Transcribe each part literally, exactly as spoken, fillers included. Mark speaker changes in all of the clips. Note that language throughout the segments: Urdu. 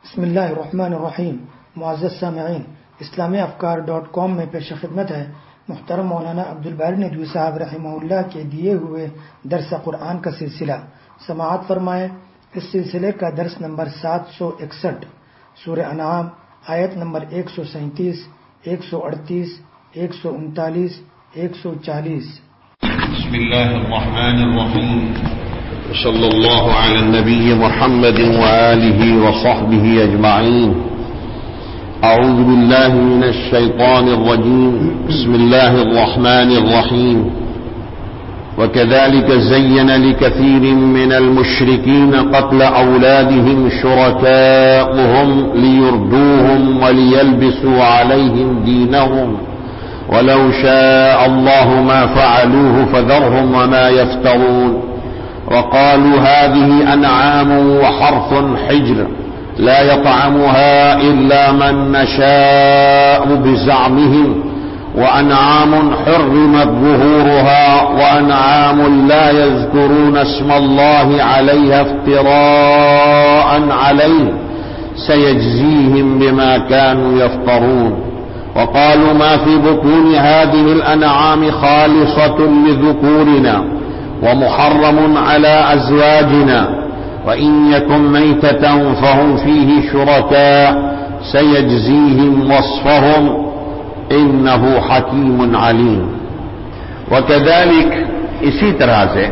Speaker 1: بسم اللہ الرحمن الرحیم. معزز سامعین، اسلامی افکار ڈاٹ کام میں پیش خدمت ہے محترم مولانا عبدالباری ندوی صاحب رحمہ اللہ کے دیے ہوئے درس قرآن کا سلسلہ. سماعت فرمائے. اس سلسلے کا درس نمبر سات سو اکسٹھ، سورہ انعام، آیت نمبر ایک سو سینتیس، ایک سو اڑتیس، ایک سو انتالیس، ایک سو چالیس.
Speaker 2: بسم اللہ الرحمن الرحیم. صلی اللہ علی النبی محمد وآلہ وصحبہ اجمعین. اعوذ باللہ من الشیطان الرجیم. بسم اللہ الرحمن الرحیم. وكذلك زين لكثير من المشركين قتل أولادهم شركاؤهم ليردوهم وليلبسوا عليهم دينهم ولو شاء الله ما فعلوه فذرهم وما يفترون. وقالوا هذه أنعام وحرث حجر لا يطعمها إلا من نشاء بزعمهم وأنعام حرمت ظهورها وأنعام لا يذكرون اسم الله عليها افتراء عليه سيجزيهم بما كانوا يفترون. وقالوا ما في بطون هذه الأنعام خالصة لذكورنا ومحرم على أزواجنا وإن يكن ميتة فهم فيه شركاء سيجزيهم وصفهم انہ حکیم علیم. وکذالک، اسی طرح سے،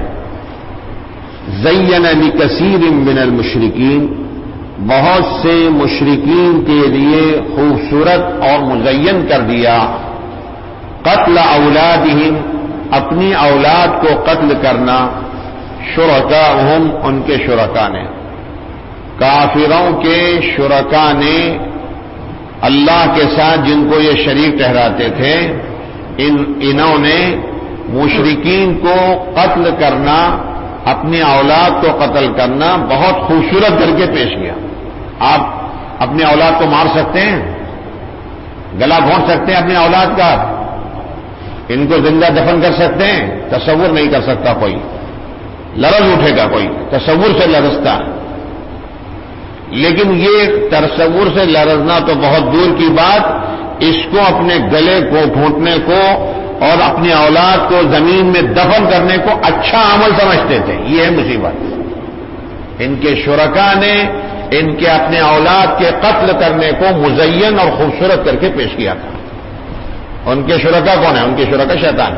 Speaker 2: زین لکثیر من المشرکین، بہت سے مشرکین کے لیے خوبصورت اور مزین کر دیا، قتل اولادہم، اپنی اولاد کو قتل کرنا، شرکاءہم، ان کے شرکا نے، کافروں کے شرکا نے اللہ کے ساتھ جن کو یہ شریک ٹھہراتے تھے، ان انہوں نے مشرکین کو قتل کرنا، اپنی اولاد کو قتل کرنا بہت خوبصورت کر کے پیش کیا. آپ اپنی اولاد کو مار سکتے ہیں، گلا گھونٹ سکتے ہیں اپنی اولاد کا، ان کو زندہ دفن کر سکتے ہیں؟ تصور نہیں کر سکتا کوئی. لرز اٹھے گا کوئی، تصور سے لرزتا ہے. لیکن یہ تصور سے لرزنا تو بہت دور کی بات، اس کو اپنے گلے کو گھونٹنے کو اور اپنی اولاد کو زمین میں دفن کرنے کو اچھا عمل سمجھتے تھے. یہ ہے مصیبت. ان کے شرکا نے ان کے اپنے اولاد کے قتل کرنے کو مزین اور خوبصورت کر کے پیش کیا تھا. ان کے شرکا کون ہیں؟ ان کے شرکا شیطان.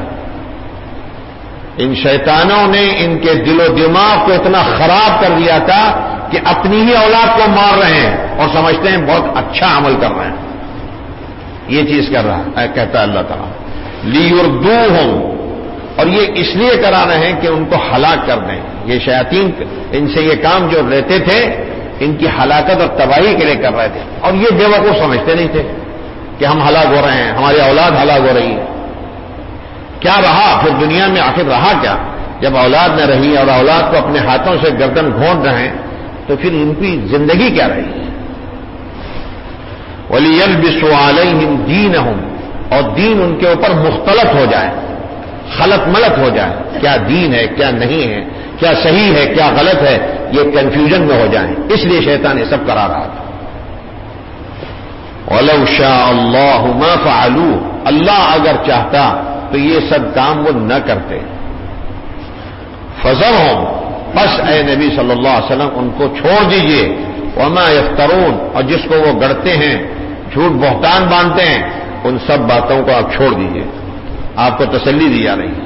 Speaker 2: ان شیطانوں نے ان کے دل و دماغ کو اتنا خراب کر دیا تھا کہ اپنی ہی اولاد کو مار رہے ہیں اور سمجھتے ہیں بہت اچھا عمل کر رہے ہیں. یہ چیز کر رہا ہے، کہتا ہے اللہ تعالیٰ لیردوہم، اور یہ اس لیے کرا رہے ہیں کہ ان کو ہلاک کر دیں. یہ شیاطین ان سے یہ کام جو رہتے تھے ان کی ہلاکت اور تباہی کے لیے کر رہے تھے، اور یہ بے وقوف سمجھتے نہیں تھے کہ ہم ہلاک ہو رہے ہیں، ہماری اولاد ہلاک ہو رہی ہے. کیا رہا پھر دنیا میں؟ آخر رہا کیا جب اولاد نہ رہی اور اولاد کو اپنے ہاتھوں سے گردن گھونٹ رہے ہیں؟ تو پھر ان کی زندگی کیا رہی ہے؟ وَلِيَلْبِسُوا عَلَيْهِمْ دِينَهُمْ، اور دین ان کے اوپر مختلط ہو جائے، خلط ملط ہو جائے. کیا دین ہے، کیا نہیں ہے، کیا صحیح ہے، کیا غلط ہے، یہ کنفیوژن میں ہو جائیں. اس لیے شیطان یہ سب کرا رہا تھا. وَلَوْ شَاءَ اللَّهُ مَا فَعَلُوهُ، اللہ اگر چاہتا تو یہ سب کام وہ نہ کرتے. فَذَرْهُمْ، بس اے نبی صلی اللہ علیہ وسلم ان کو چھوڑ دیجئے. وما یفترون، اور جس کو وہ گڑتے ہیں، جھوٹ بہتان باندھتے ہیں، ان سب باتوں کو آپ چھوڑ دیجئے. آپ کو تسلی دی جا رہی ہے.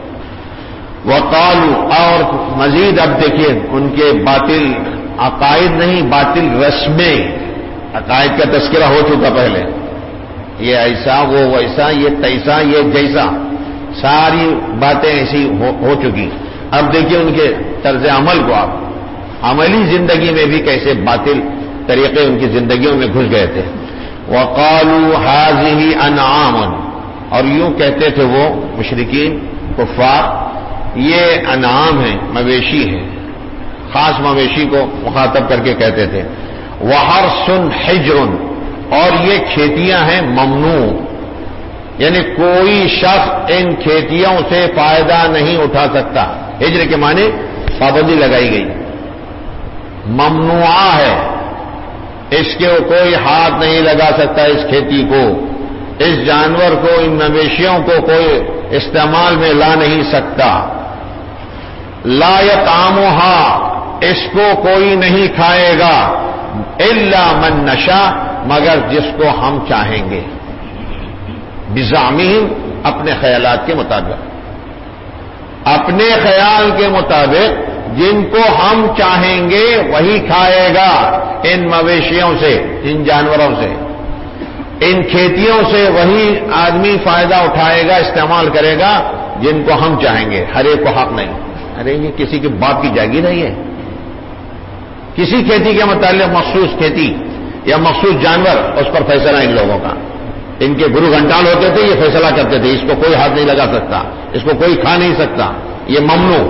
Speaker 2: وقالوا، اور مزید اب دیکھیے ان کے باطل عقائد نہیں، باطل رسمیں. عقائد کا تذکرہ ہو چکا پہلے، یہ ایسا، وہ ویسا، یہ تیسا، یہ جیسا، ساری باتیں ایسی ہو, ہو چکی. اب دیکھیے ان کے طرز عمل کو، آپ عملی زندگی میں بھی کیسے باطل طریقے ان کی زندگیوں میں گھس گئے تھے. وقالوا هذه انعام، اور یوں کہتے تھے وہ مشرکین کفار، یہ انعام ہیں، مویشی ہیں. خاص مویشی کو مخاطب کر کے کہتے تھے. وحرث حجر، اور یہ کھیتیاں ہیں ممنوع، یعنی کوئی شخص ان کھیتیوں سے فائدہ نہیں اٹھا سکتا. ہجر کے معنی پابندی لگائی گئی، ممنوعہ ہے. اس کے کوئی ہاتھ نہیں لگا سکتا اس کھیتی کو، اس جانور کو، ان مویشیوں کو کوئی استعمال میں لا نہیں سکتا. لا یطعمھا، اس کو کوئی نہیں کھائے گا، الا من نشاء، مگر جس کو ہم چاہیں گے. بزعمہم، اپنے خیالات کے مطابق، اپنے خیال کے مطابق جن کو ہم چاہیں گے وہی کھائے گا. ان مویشیوں سے، ان جانوروں سے، ان کھیتیوں سے وہی آدمی فائدہ اٹھائے گا، استعمال کرے گا جن کو ہم چاہیں گے. ہر ایک کو حق نہیں. ارے یہ کسی کے باپ کی جاگیر نہیں ہے. کسی کھیتی کے متعلق مخصوص کھیتی یا مخصوص جانور، اس پر فیصلہ ان لوگوں کا. ان کے گرو گھنٹال ہوتے تھے، یہ فیصلہ کرتے تھے اس کو کوئی ہاتھ نہیں لگا سکتا، اس کو کوئی کھا نہیں سکتا، یہ ممنوع.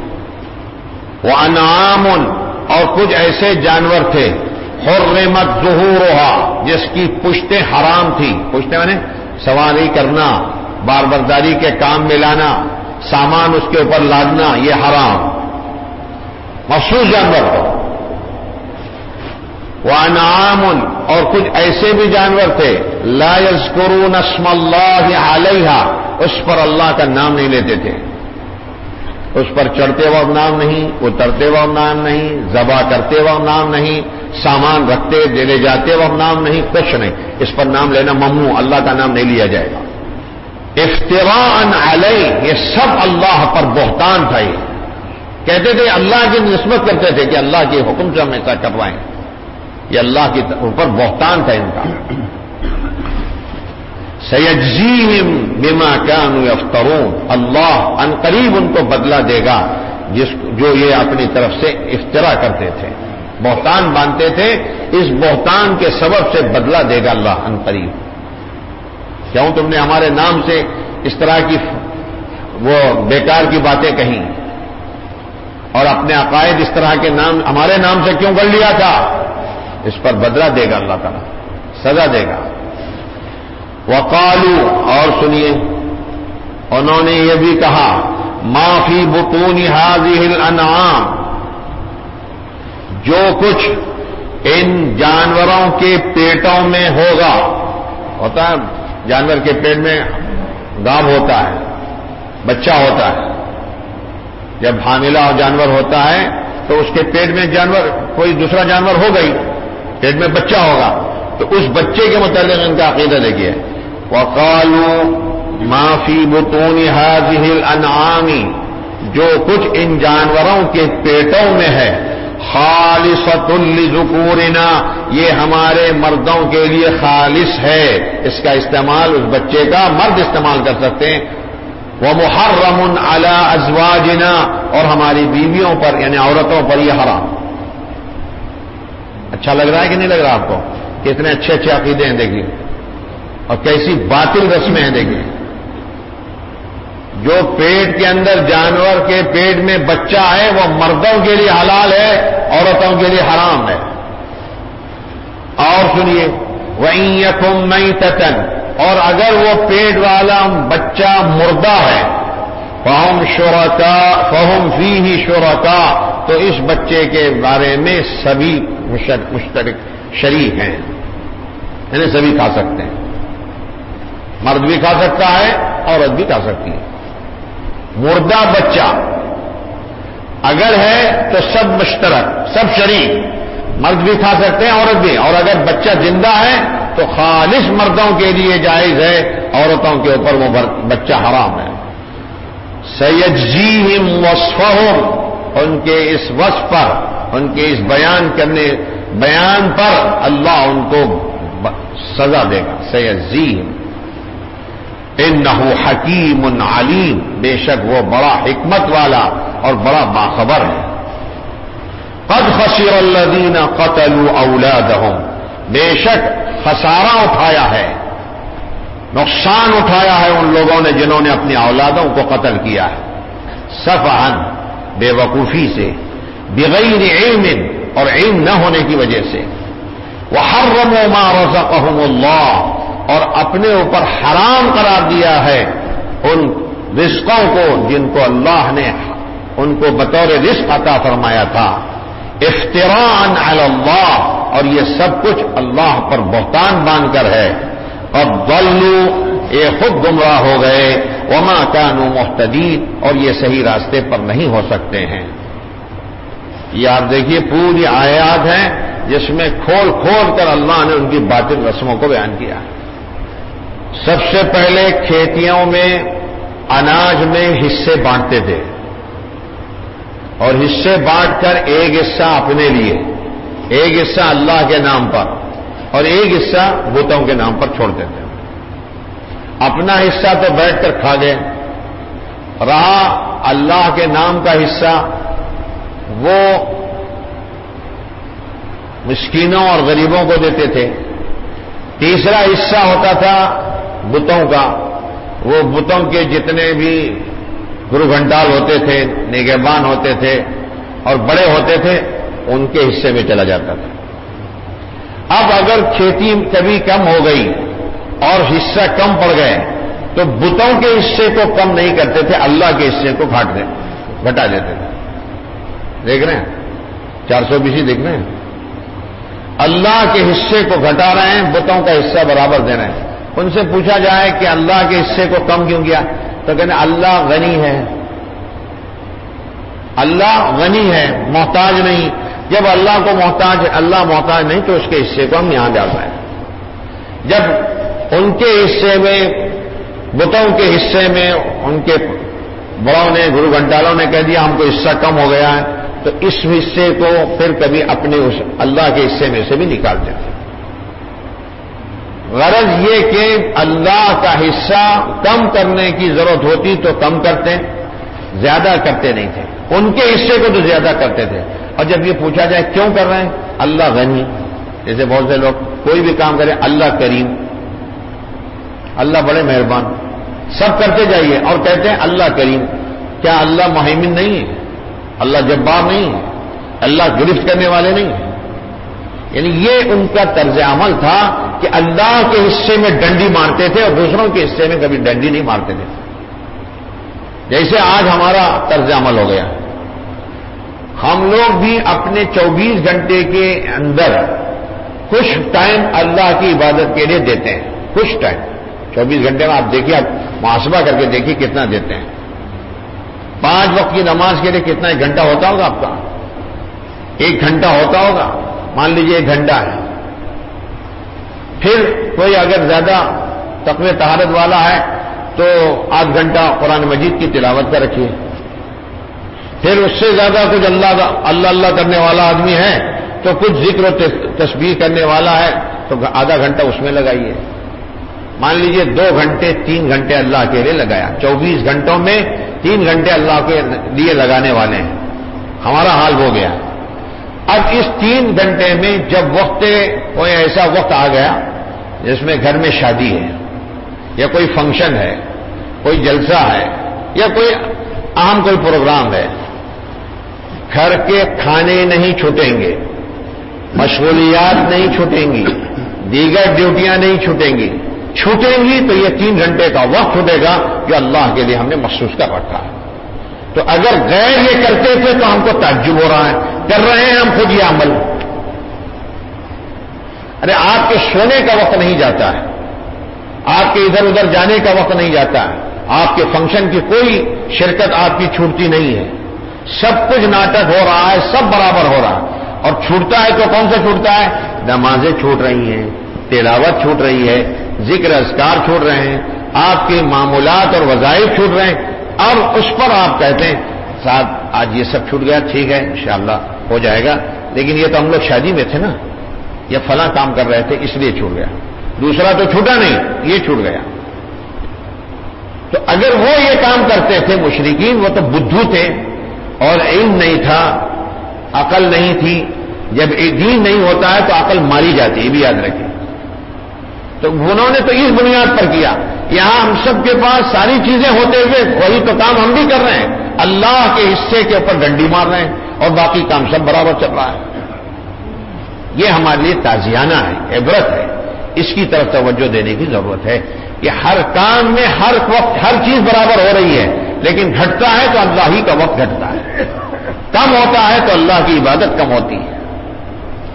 Speaker 2: وانعام، اور کچھ ایسے جانور تھے حرمت ظہورها، جس کی پشتیں حرام تھی. پشتیں میں نے سواری کرنا، بار برداری کے کام میں لانا، سامان اس کے اوپر لادنا، یہ حرام. مخصوص جانور تھے. وانعام، اور کچھ ایسے بھی جانور تھے لا یذکرون اسم اللہ علیہا، اس پر اللہ کا نام نہیں لیتے تھے. اس پر چڑھتے وقت نام نہیں، اترتے وقت نام نہیں، ذبح کرتے وقت نام نہیں، سامان رکھتے لے جاتے وقت نام نہیں، کچھ نہیں. اس پر نام لینا ممنوع، اللہ کا نام نہیں لیا جائے گا. افتراء علیہ، یہ سب اللہ پر بہتان تھا. یہ کہتے تھے، اللہ کی نسبت کرتے تھے کہ اللہ کے حکم سے ہم ایسا کروائیں. یہ اللہ کے اوپر بہتان تھا ان کا. سیجزیہم بما کانوا یفترون، اللہ ان قریب ان کو بدلہ دے گا جس جو یہ اپنی طرف سے افترا کرتے تھے، بہتان باندھتے تھے. اس بہتان کے سبب سے بدلہ دے گا اللہ ان قریب. کیوں تم نے ہمارے نام سے اس طرح کی وہ بیکار کی باتیں کہیں اور اپنے عقائد اس طرح کے نام ہمارے نام سے کیوں کر لیا تھا؟ اس پر بدلہ دے گا اللہ تعالیٰ، سزا دے گا. وقالوا، اور سنیے انہوں نے یہ بھی کہا، ما فی بطون هذه الانعام، جو کچھ ان جانوروں کے پیٹوں میں ہوگا. ہوتا ہے جانور کے پیٹ میں گاب ہوتا ہے، بچہ ہوتا ہے. جب حاملہ جانور ہوتا ہے تو اس کے پیٹ میں جانور کوئی دوسرا جانور ہو گئی، پیٹ میں بچہ ہوگا، تو اس بچے کے متعلق ان کا عقیدہ دیکھیے. وقالوا ما فی بطون هذه الانعام، جو کچھ ان جانوروں کے پیٹوں میں ہے، خالصۃ لذکورنا، یہ ہمارے مردوں کے لیے خالص ہے. اس کا استعمال اس بچے کا مرد استعمال کر سکتے ہیں. ومحرم علی ازواجنا، اور ہماری بیویوں پر یعنی عورتوں پر یہ حرام. اچھا لگ رہا ہے کہ نہیں لگ رہا آپ کو؟ کتنے اچھے اچھے عقیدے ہیں دیکھیے، اور کیسی باطل رسمیں ہیں دیکھیے. جو پیٹ کے اندر جانور کے پیٹ میں بچہ ہے وہ مردوں کے لیے حلال ہے، عورتوں کے لیے حرام ہے. اور سنیے، وَإِن يَكُن مَيْتَةً، اور اگر وہ پیٹ والا بچہ مردہ ہے، فَهُمْ شُرَكَاء فَهُمْ فِيهِ شُرَكَاء، تو اس بچے کے بارے میں سبھی مشترک شریک ہیں، یعنی سبھی کھا سکتے ہیں. مرد بھی کھا سکتا ہے، عورت بھی کھا سکتی ہے. مردہ بچہ اگر ہے تو سب مشترک، سب شریک، مرد بھی کھا سکتے ہیں، عورت بھی. اور اگر بچہ زندہ ہے تو خالص مردوں کے لیے جائز ہے، عورتوں کے اوپر وہ بچہ حرام ہے. سیجزیہم وصفہم، ان کے اس وصف پر، ان کے اس بیان کرنے بیان پر اللہ ان کو سزا دے گا. سیجزیہم انہ حکیم علیم، بے شک وہ بڑا حکمت والا اور بڑا باخبر ہے. قد خسر الذین قتلوا اولادہم، بے شک خسارہ اٹھایا ہے، نقصان اٹھایا ہے ان لوگوں نے جنہوں نے اپنی اولادوں کو قتل کیا ہے. سفہا، بے وقوفی سے، بغیر علم، اور علم نہ ہونے کی وجہ سے. وحرموا ما رزقهم اللہ، اور اپنے اوپر حرام قرار دیا ہے ان رزقوں کو جن کو اللہ نے ان کو بطور رزق عطا فرمایا تھا. افتراء علی اللہ، اور یہ سب کچھ اللہ پر بہتان باندھ کر ہے. اور ضلوا یہ خود گمراہ ہو گئے. وما كانوا مهتدين اور یہ صحیح راستے پر نہیں ہو سکتے ہیں. یہ آپ دیکھیے پوری آیات ہیں جس میں کھول کھول کر اللہ نے ان کی باطل رسموں کو بیان کیا. سب سے پہلے کھیتیوں میں اناج میں حصے بانٹتے تھے اور حصے بانٹ کر ایک حصہ اپنے لیے، ایک حصہ اللہ کے نام پر اور ایک حصہ بتوں کے نام پر چھوڑ دیتے. اپنا حصہ تو بیٹھ کر کھا گئے، رہا اللہ کے نام کا حصہ وہ مسکینوں اور غریبوں کو دیتے تھے. تیسرا حصہ ہوتا تھا بتوں کا، وہ بتوں کے جتنے بھی گرو گھنٹال ہوتے تھے، نگہبان ہوتے تھے اور بڑے ہوتے تھے، ان کے حصے میں چلا جاتا تھا. اب اگر کھیتی کبھی کم ہو گئی اور حصہ کم پڑ گئے تو بتوں کے حصے کو کم نہیں کرتے تھے، اللہ کے حصے کو گھاٹ دے گھٹا دیتے تھے. دیکھ رہے ہیں چار سو بیسی دیکھ رہے ہیں، اللہ کے حصے کو گھٹا رہے ہیں، بتوں کا حصہ برابر دے رہے ہیں. ان سے پوچھا جائے کہ اللہ کے حصے کو کم کیوں کیا تو کہتے ہیں اللہ غنی ہے، اللہ غنی ہے محتاج نہیں. جب اللہ کو محتاج اللہ محتاج نہیں تو اس کے حصے کو ہم یہاں ڈال رہے ہیں. جب ان کے حصے میں بتوں کے حصے میں ان کے بڑوں نے گرو گھنٹالوں نے کہہ دیا ہم کو حصہ کم ہو گیا ہے تو اس حصے کو پھر کبھی اپنے اس اللہ کے حصے میں سے بھی نکالتے تھے. غرض یہ کہ اللہ کا حصہ کم کرنے کی ضرورت ہوتی تو کم کرتے، زیادہ کرتے نہیں تھے. ان کے حصے کو تو زیادہ کرتے تھے. اور جب یہ پوچھا جائے کیوں کر رہے ہیں، اللہ غنی. جیسے بہت سے لوگ کوئی بھی کام کریں اللہ کریم، اللہ بڑے مہربان، سب کرتے جائیے اور کہتے ہیں اللہ کریم. کیا اللہ مہیمن نہیں ہے؟ اللہ جبار نہیں ہے؟ اللہ گرفت کرنے والے نہیں ہیں؟ یعنی یہ ان کا طرز عمل تھا کہ اللہ کے حصے میں ڈنڈی مارتے تھے اور دوسروں کے حصے میں کبھی ڈنڈی نہیں مارتے تھے. جیسے آج ہمارا طرز عمل ہو گیا. ہم لوگ بھی اپنے چوبیس گھنٹے کے اندر کچھ ٹائم اللہ کی عبادت کے لیے دیتے ہیں. کچھ ٹائم چوبیس گھنٹے میں آپ دیکھیے، آپ محاسبہ کر کے دیکھیے کتنا دیتے ہیں. پانچ وقت کی نماز کے لیے کتنا ایک گھنٹہ ہوتا ہوگا آپ کا؟ ایک گھنٹہ ہوتا ہوگا، مان لیجیے ایک گھنٹہ ہے. پھر کوئی اگر زیادہ تقوی طہارت والا ہے تو آدھ گھنٹہ قرآن مجید کی تلاوت کا رکھیے. پھر اس سے زیادہ کچھ اللہ اللہ اللہ کرنے والا آدمی ہے تو کچھ ذکر و تسبیح کرنے والا ہے تو آدھا گھنٹہ اس میں لگائیے. مان لیجئے دو گھنٹے تین گھنٹے اللہ کے لیے لگایا. چوبیس گھنٹوں میں تین گھنٹے اللہ کے لیے لگانے والے ہیں. ہمارا حال ہو گیا. اب اس تین گھنٹے میں جب وقت کوئی ایسا وقت آ گیا جس میں گھر میں شادی ہے یا کوئی فنکشن ہے، کوئی جلسہ ہے یا کوئی اہم کوئی پروگرام ہے، گھر کے کھانے نہیں چھوٹیں گے، مشغولیات نہیں چھوٹیں گی، دیگر ڈیوٹیاں نہیں چھوٹیں گی. چھوٹیں گی تو یہ تین گھنٹے کا وقت چھوٹے گا جو اللہ کے لیے ہم نے مخصوص کر رکھا ہے. تو اگر غیر یہ کرتے تھے تو ہم کو تعجب ہو رہا ہے، کر رہے ہیں ہم خود یہ عمل. ارے آپ کے سونے کا وقت نہیں جاتا ہے، آپ کے ادھر ادھر جانے کا وقت نہیں جاتا ہے، آپ کے فنکشن کی کوئی شرکت آپ کی چھوٹتی نہیں ہے. سب کچھ ناٹک ہو رہا ہے، سب برابر ہو رہا ہے. اور چھوٹتا ہے تو کون سا چھوٹتا ہے؟ نمازیں چھوٹ رہی ہیں، تلاوت چھوٹ رہی ہے، ذکر اذکار چھوٹ رہے ہیں، آپ کے معمولات اور وظائف چھوٹ رہے ہیں. اور اس پر آپ کہتے ہیں صاحب آج یہ سب چھوٹ گیا، ٹھیک ہے انشاءاللہ ہو جائے گا، لیکن یہ تو ہم لوگ شادی میں تھے نا، یا فلاں کام کر رہے تھے اس لیے چھوٹ گیا. دوسرا تو چھوٹا نہیں، یہ چھوٹ گیا. تو اگر وہ یہ کام کرتے تھے مشرکین، وہ تو بدھو تھے اور علم نہیں تھا، عقل نہیں تھی. جب دین نہیں ہوتا ہے تو عقل ماری جاتی ہے، یہ بھی یاد رکھیں. تو انہوں نے تو اس بنیاد پر کیا. یہاں ہم سب کے پاس ساری چیزیں ہوتے ہوئے وہی تو کام ہم بھی کر رہے ہیں، اللہ کے حصے کے اوپر ڈنڈی مار رہے ہیں اور باقی کام سب برابر چل رہا ہے. یہ ہمارے لیے تعزیانہ ہے، عبرت ہے. اس کی طرف توجہ دینے کی ضرورت ہے کہ ہر کام میں ہر وقت ہر چیز برابر ہو رہی ہے، لیکن گھٹتا ہے تو اللہ ہی کا وقت گھٹتا ہے، کم ہوتا ہے تو اللہ کی عبادت کم ہوتی ہے.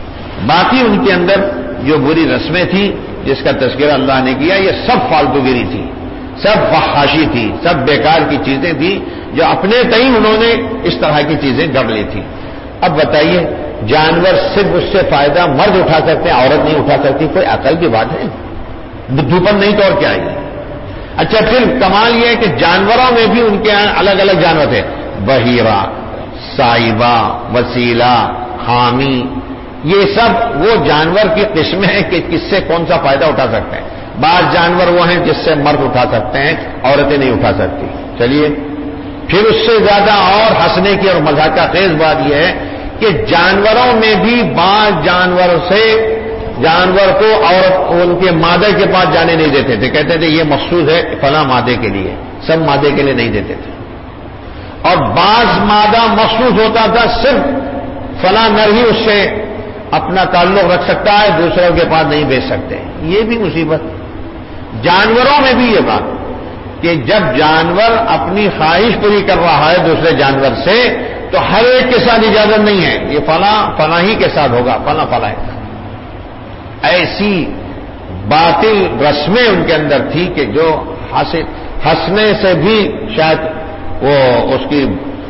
Speaker 2: باقی ان کے اندر جو بری رسمیں تھیں جس کا تذکرہ اللہ نے کیا، یہ سب فالتو گیری تھی، سب فحاشی تھی، سب بیکار کی چیزیں تھیں جو اپنے تئیں انہوں نے اس طرح کی چیزیں گڑھ لی تھی۔ اب بتائیے، جانور صرف اس سے فائدہ مرد اٹھا سکتے ہیں، عورت نہیں اٹھا سکتی، کوئی عقل کی بات ہے؟ بدھوپن نہیں تو اور کیا ہے؟ اچھا، پھر کمال یہ ہے کہ جانوروں میں بھی ان کے یہاں الگ الگ جانور تھے، بحیرہ، صائبہ، وسیلہ، حامی، یہ سب وہ جانور کی قسمیں ہیں کہ کس سے کون سا فائدہ اٹھا سکتے ہیں۔ بعض جانور وہ ہیں جس سے مرد اٹھا سکتے ہیں، عورتیں نہیں اٹھا سکتی۔ چلیے، پھر اس سے زیادہ اور ہنسنے کی اور مذاقہ خیز بات یہ ہے کہ جانوروں میں بھی بعض جانور سے جانور کو عورت ان کے مادے کے پاس جانے نہیں دیتے تھے، کہتے تھے یہ مخصوص ہے فلاں مادے کے لیے، سب مادے کے لیے نہیں دیتے تھے۔ اور بعض مادہ مخصوص ہوتا تھا، صرف فلاں نر ہی اس سے اپنا تعلق رکھ سکتا ہے، دوسروں کے پاس نہیں بیچ سکتے۔ یہ بھی مصیبت۔ جانوروں میں بھی یہ بات کہ جب جانور اپنی خواہش پوری کر رہا ہے دوسرے جانور سے، تو ہر ایک کے ساتھ اجازت نہیں ہے، یہ فلاں فلاں ہی کے ساتھ ہوگا، فلاں فلاں کے ساتھ۔ ایسی باطل رسمیں ان کے اندر تھی کہ جو ہنسنے سے بھی شاید وہ اس کی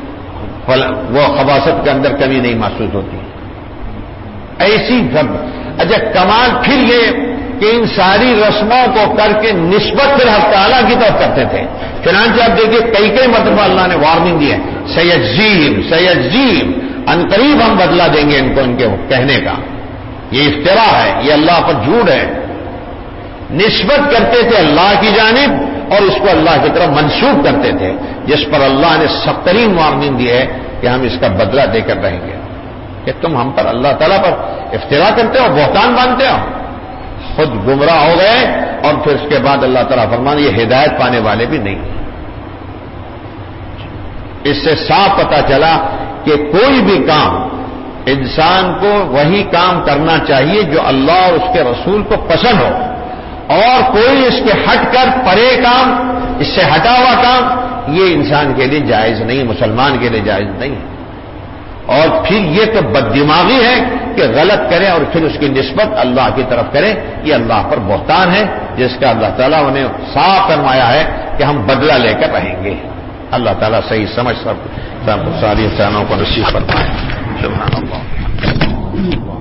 Speaker 2: وہ خباثت کے اندر کمی نہیں محسوس ہوتی، ایسی سب۔ اچھا، کمال پھر یہ کہ ان ساری رسموں کو کر کے نسبت پھر حق تعالیٰ کی طرف کرتے تھے۔ چنانچہ آپ دیکھیے کئی کئی مرتبہ اللہ نے وارننگ دی ہے، سیجزیم سیجزیم، عنقریب ہم بدلا دیں گے ان کو ان کے کہنے کا، یہ افترا ہے، یہ اللہ پر جھوٹ ہے۔ نسبت کرتے تھے اللہ کی جانب اور اس کو اللہ کی طرف منسوب کرتے تھے، جس پر اللہ نے سخت ترین وارننگ دی ہے کہ ہم اس کا بدلہ دے کر رہیں گے کہ تم ہم پر اللہ تعالیٰ پر افترا کرتے ہو، بہتان باندھتے ہو، خود گمراہ ہو گئے۔ اور پھر اس کے بعد اللہ تعالیٰ فرمانے یہ ہدایت پانے والے بھی نہیں۔ اس سے صاف پتہ چلا کہ کوئی بھی کام انسان کو وہی کام کرنا چاہیے جو اللہ اور اس کے رسول کو پسند ہو، اور کوئی اس کے ہٹ کر پرے کام، اس سے ہٹا ہوا کام، یہ انسان کے لیے جائز نہیں، مسلمان کے لیے جائز نہیں ہے۔ اور پھر یہ تو بددماغی ہے کہ غلط کرے اور پھر اس کی نسبت اللہ کی طرف کرے، یہ اللہ پر بہتان ہے جس کا اللہ تعالیٰ انہیں صاف فرمایا ہے کہ ہم بدلہ لے کر رہیں گے۔ اللہ تعالیٰ صحیح سمجھ سب ساری انسانوں کو نصیب فرمائے۔ سبحان اللہ۔